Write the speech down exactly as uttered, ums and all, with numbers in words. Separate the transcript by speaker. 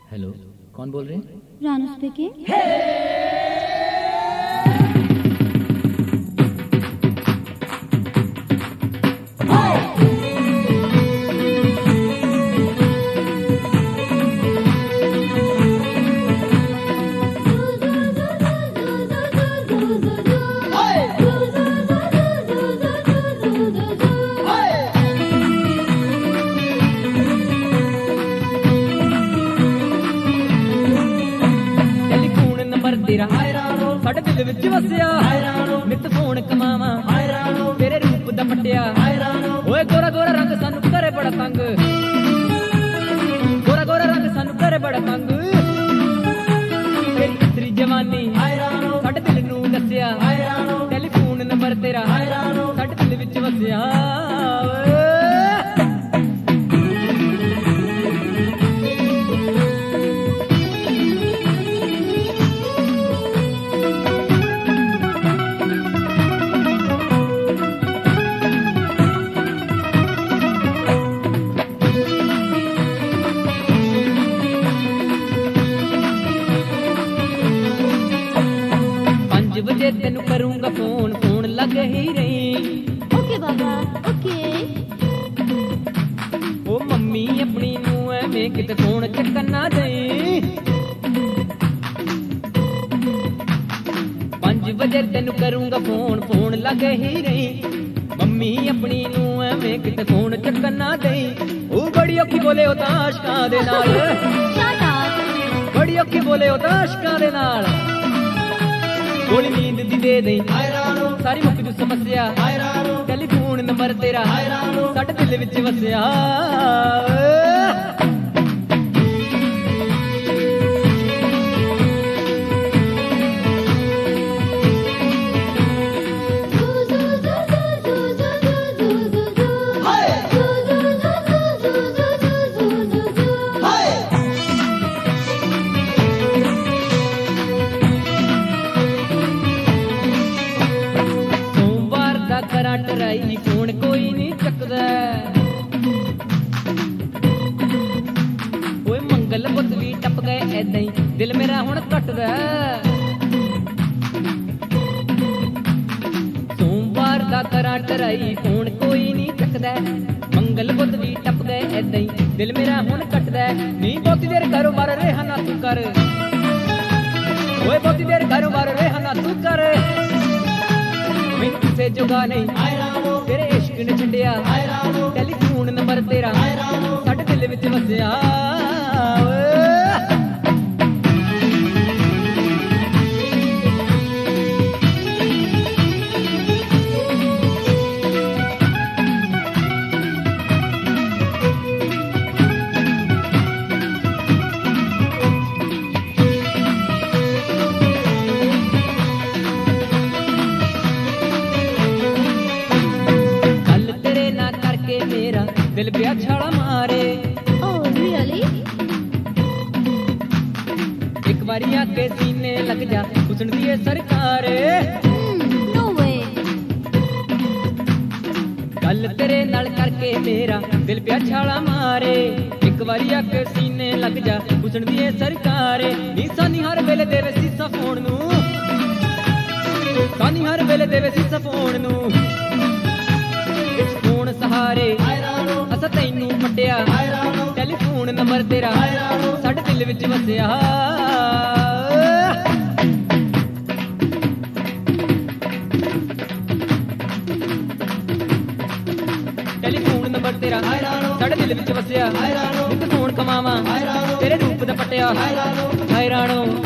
Speaker 1: Hello, कौन बोल रहे हैं?
Speaker 2: रानू स्पीकिंग।
Speaker 3: तेरा साडे दिल विच वसिया नित सोण कमावा तेरे रूप दा पट्टिया ओए गोरा गोरा रंग सानू करे बड़ा तंग गोरा गोरा रंग सानू करे बड़ा तंग तेरी इतरी जवानी साडे दिल नू दसिया टेलीफोन नंबर तेरा साडे दिल विच वसिया बजे तेनू करूंगा फोन फोन लग ही रही।
Speaker 2: ओके बाबा ओके।
Speaker 3: ओ मम्मी अपनी नू एवें किते फोन चक्कर ना दई। पांच बजे तेनू करूंगा फोन फोन लग ही रही। मम्मी अपनी नू एवें किते फोन चक्कर ना दई। ओ बड़ी औखी बोले ओ तां आशकां दे नाल।
Speaker 2: Shut up.
Speaker 3: बड़ी औखी बोले ओ तां आशकां दे नाल। गोली नींद दी दे दई सारी मुक्की तू समस्या टेलीफोन नंबर तेरा साडे दिल विच वसिया टराई फोन कोई नहीं चकदा। ओए मंगल बुत भी टप गए ऐदां ही दिल मेरा हुण कटदा। सोमवार दा करां टराई फोन कोई नहीं चकदा। मंगल बुत भी टप गए ऐदां ही दिल मेरा हुण कटदा। नी बहुती देर कारोबार रेहा ना तू कर। ओए बहुती देर कारोबार रेहा ना तू कर। मैनू किसे जोगा नहीं तेरे इश्क ने छड्डिया टेलीफोन नंबर तेरा साडे दिल विच वसिया। दिल पिया छाला मारे।
Speaker 2: Oh really?
Speaker 3: एक बारी आके सीने लग जा हुस्न दिए सरकार।
Speaker 2: No way.
Speaker 3: गल तेरे नाल करके मेरा दिल पिया छाला मारे। एक बारी आके सीने लग जा हुस्न दिए सरकार। नी सानी हर वेले देवे सीसा फोन नू। सानी हर वेले देवे सीसा फोन नू। इस फोन सहारे असा तैनू पट्टिया टेलीफोन नंबर तेरा साडे दिल विच वसिया। टेलीफोन नंबर तेरा साडे दिल विच वसिया नित सोण कमावा तेरे रूप दा पट्टिया। हाय राणो